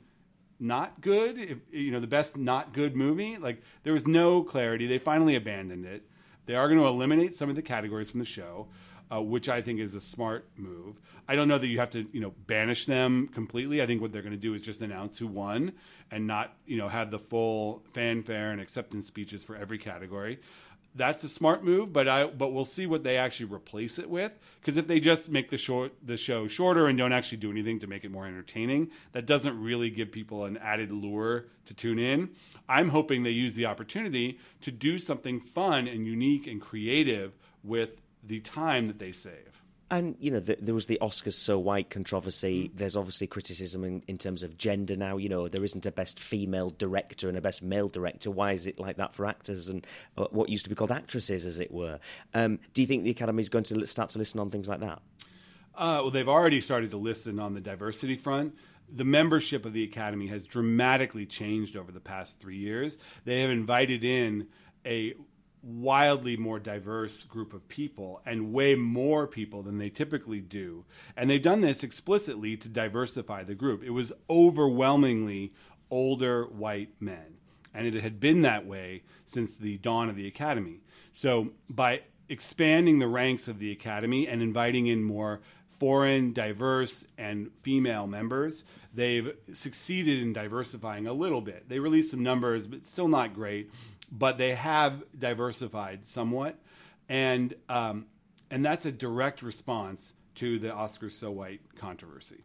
not good? If, you know, the best not good movie? Like, there was no clarity. They finally abandoned it. They are going to eliminate some of the categories from the show, uh, which I think is a smart move. I don't know that you have to, you know, banish them completely. I think what they're going to do is just announce who won and not, you know, have the full fanfare and acceptance speeches for every category. That's a smart move, but I but we'll see what they actually replace it with. Because if they just make the short the show shorter and don't actually do anything to make it more entertaining, that doesn't really give people an added lure to tune in. I'm hoping they use the opportunity to do something fun and unique and creative with the time that they save. And, you know, the, there was the Oscars So White controversy. Mm-hmm. There's obviously criticism in, in terms of gender now. You know, there isn't a best female director and a best male director. Why is it like that for actors and uh, what used to be called actresses, as it were? Um, do you think the Academy is going to start to listen on things like that? Uh, well, they've already started to listen on the diversity front. The membership of the Academy has dramatically changed over the past three years. They have invited in a wildly more diverse group of people and way more people than they typically do. And they've done this explicitly to diversify the group. It was overwhelmingly older white men. And it had been that way since the dawn of the Academy. So by expanding the ranks of the Academy and inviting in more foreign, diverse, and female members, they've succeeded in diversifying a little bit. They released some numbers, but still not great. But they have diversified somewhat, and um, and that's a direct response to the Oscars So White controversy.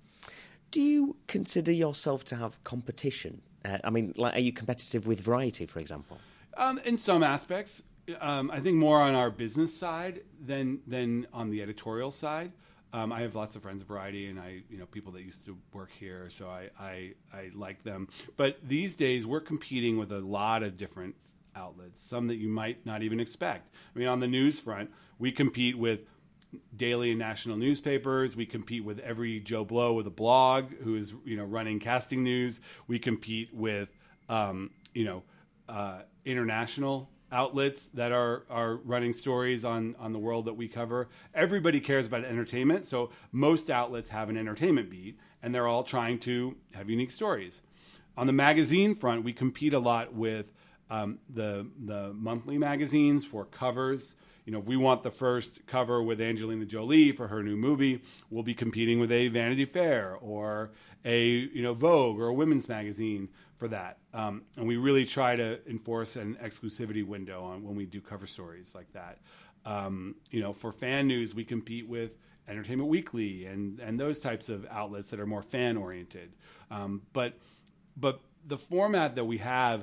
Do you consider yourself to have competition? Uh, I mean, like, are you competitive with Variety, for example? Um, in some aspects, um, I think more on our business side than than on the editorial side. Um, I have lots of friends at Variety, and I, you know, people that used to work here, so I, I, I like them. But these days, we're competing with a lot of different outlets, some that you might not even expect. I mean, on the news front, we compete with daily and national newspapers. We compete with every Joe Blow with a blog who is, you know, running casting news. We compete with, um, you know, uh, international outlets that are are running stories on on the world that we cover. Everybody cares about entertainment, so most outlets have an entertainment beat, and they're all trying to have unique stories. On the magazine front, we compete a lot with um, the the monthly magazines for covers. You know, if we want the first cover with Angelina Jolie for her new movie, we'll be competing with a Vanity Fair or a, you know, Vogue or a women's magazine for that. Um, and we really try to enforce an exclusivity window on when we do cover stories like that. Um, you know, for fan news, we compete with Entertainment Weekly and, and those types of outlets that are more fan-oriented. Um, but but the format that we have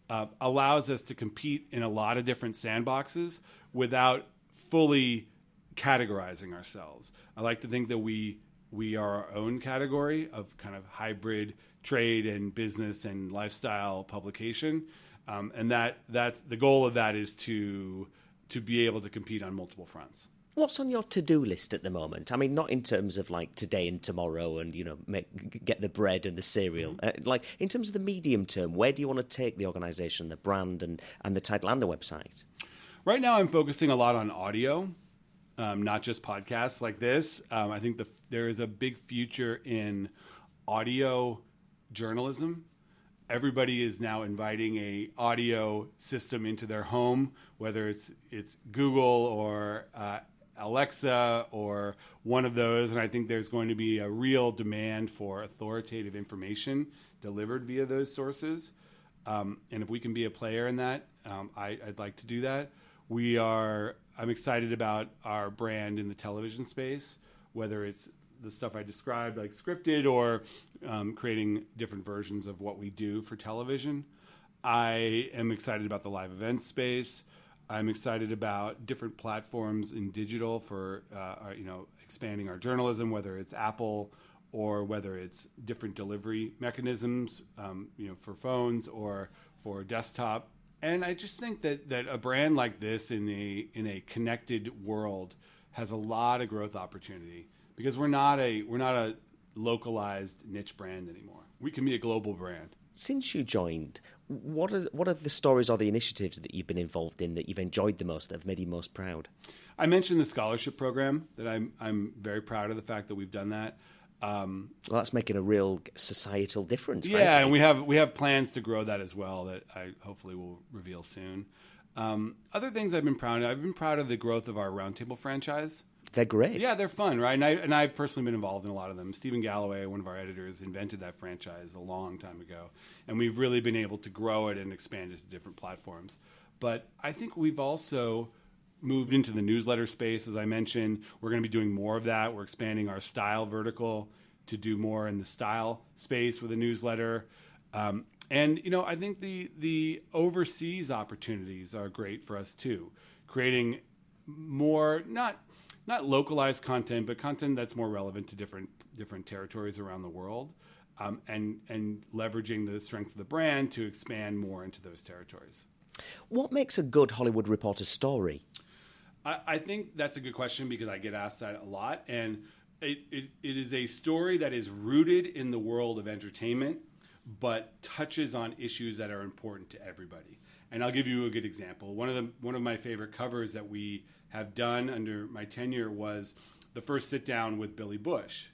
uh, allows us to compete in a lot of different sandboxes without fully categorizing ourselves. I like to think that we we are our own category of kind of hybrid trade and business and lifestyle publication, um, and that that's the goal of that is to to be able to compete on multiple fronts. What's on your to-do list at the moment? I mean, not in terms of like today and tomorrow and, you know, make, get the bread and the cereal. Mm-hmm. Uh, like in terms of the medium term, where do you want to take the organisation, the brand and, and the title and the website? Right now I'm focusing a lot on audio, um, not just podcasts like this. Um, I think the, there is a big future in audio journalism. Everybody is now inviting a audio system into their home, whether it's it's Google or uh, Alexa or one of those, and I think there's going to be a real demand for authoritative information delivered via those sources. Um, and if we can be a player in that, um, I, I'd like to do that. We are. I'm excited about our brand in the television space, whether it's the stuff I described, like scripted, or um, creating different versions of what we do for television. I am excited about the live event space. I'm excited about different platforms in digital for, uh, our, you know, expanding our journalism, whether it's Apple or whether it's different delivery mechanisms, um, you know, for phones or for desktop. And I just think that, that a brand like this in a in a connected world has a lot of growth opportunity because we're not a we're not a localized niche brand anymore. We can be a global brand. Since you joined, what are what are the stories or the initiatives that you've been involved in that you've enjoyed the most, that have made you most proud? I mentioned the scholarship program, that I'm I'm very proud of the fact that we've done that. Um, well, that's making a real societal difference. Yeah, frankly. And we have we have plans to grow that as well that I hopefully will reveal soon. Um, other things I've been proud of, I've been proud of the growth of our Roundtable franchise. They're great. Yeah, they're fun, right? And, I, and I've personally been involved in a lot of them. Stephen Galloway, one of our editors, invented that franchise a long time ago. And we've really been able to grow it and expand it to different platforms. But I think we've also moved into the newsletter space, as I mentioned. We're going to be doing more of that. We're expanding our style vertical to do more in the style space with a newsletter. Um, and, you know, I think the the overseas opportunities are great for us, too. Creating more, not... not localized content, but content that's more relevant to different different territories around the world, um, and and leveraging the strength of the brand to expand more into those territories. What makes a good Hollywood Reporter story? I, I think that's a good question because I get asked that a lot, and it, it, it is a story that is rooted in the world of entertainment, but touches on issues that are important to everybody. And I'll give you a good example. One of the one of my favorite covers that we have done under my tenure was the first sit down with Billy Bush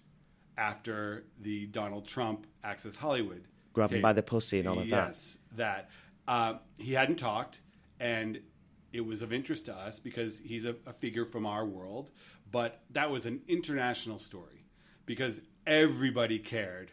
after the Donald Trump Access Hollywood. Grab him by the pussy and all of that. Yes, that. Uh, he hadn't talked, and it was of interest to us because he's a, a figure from our world. But that was an international story because everybody cared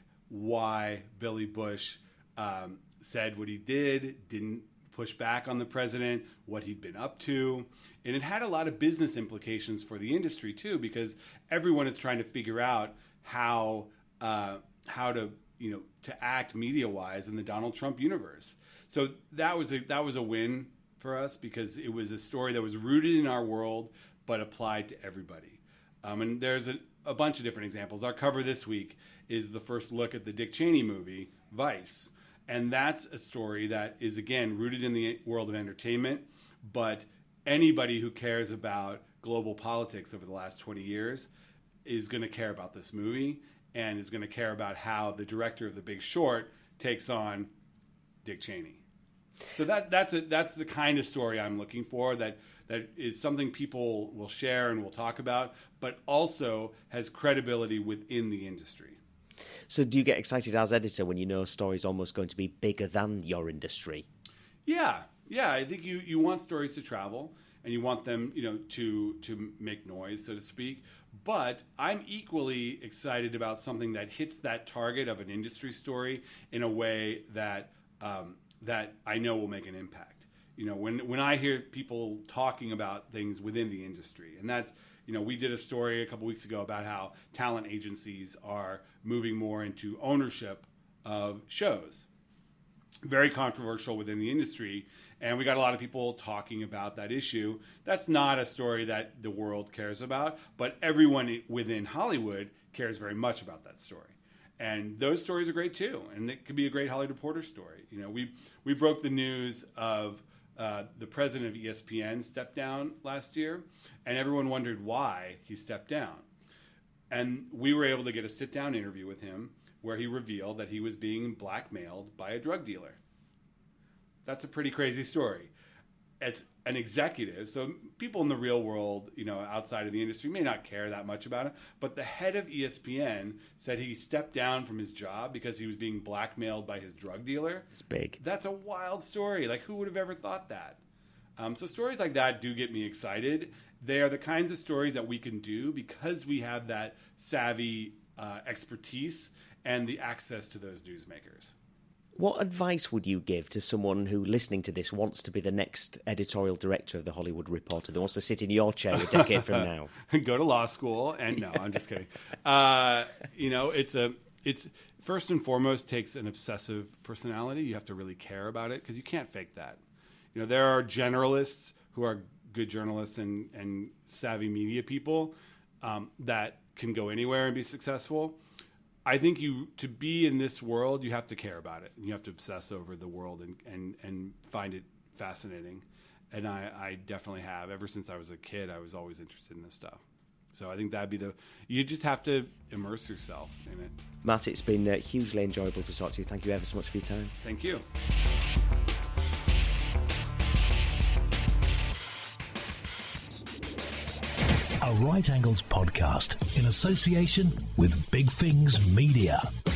why Billy Bush um, said what he did, didn't push back on the president, what he'd been up to. And it had a lot of business implications for the industry, too, because everyone is trying to figure out how uh, how to, you know, to act media-wise in the Donald Trump universe. So that was a, that was a win for us because it was a story that was rooted in our world but applied to everybody. Um, and there's a, a bunch of different examples. Our cover this week is the first look at the Dick Cheney movie, Vice. And that's a story that is, again, rooted in the world of entertainment, but anybody who cares about global politics over the last twenty years is going to care about this movie and is going to care about how the director of The Big Short takes on Dick Cheney. So that that's a, that's the kind of story I'm looking for, that that is something people will share and will talk about, but also has credibility within the industry. So do you get excited as editor when you know a story's almost going to be bigger than your industry? Yeah. Yeah, I think you, you want stories to travel and you want them, you know, to to make noise, so to speak. But I'm equally excited about something that hits that target of an industry story in a way that um, that I know will make an impact. You know, when when I hear people talking about things within the industry, and that's, you know, we did a story a couple weeks ago about how talent agencies are moving more into ownership of shows. very controversial within the industry. And we got a lot of people talking about that issue. That's not a story that the world cares about, but everyone within Hollywood cares very much about that story. And those stories are great too. And it could be a great Hollywood Reporter story. You know, we we broke the news of uh, the president of E S P N stepped down last year, and everyone wondered why he stepped down. And we were able to get a sit-down interview with him where he revealed that he was being blackmailed by a drug dealer. That's a pretty crazy story. It's an executive, so people in the real world, you know, outside of the industry may not care that much about it, but the head of E S P N said he stepped down from his job because he was being blackmailed by his drug dealer. It's big. That's a wild story. Like, who would have ever thought that? Um, so stories like that do get me excited. They are the kinds of stories that we can do because we have that savvy uh, expertise and the access to those newsmakers. What advice would you give to someone who, listening to this, wants to be the next editorial director of The Hollywood Reporter, that wants to sit in your chair a decade from now? Go to law school, and no, I'm just kidding. Uh, you know, it's a, it's first and foremost takes an obsessive personality. You have to really care about it because you can't fake that. You know, there are generalists who are good journalists and, and savvy media people um, that can go anywhere and be successful. I think you to be in this world, you have to care about it. And you have to obsess over the world and, and, and find it fascinating. And I, I definitely have. Ever since I was a kid, I was always interested in this stuff. So I think that'd be the... You just have to immerse yourself in it. Matt, it's been uh, hugely enjoyable to talk to you. Thank you ever so much for your time. Thank you. A Right Angles podcast in association with Big Things Media.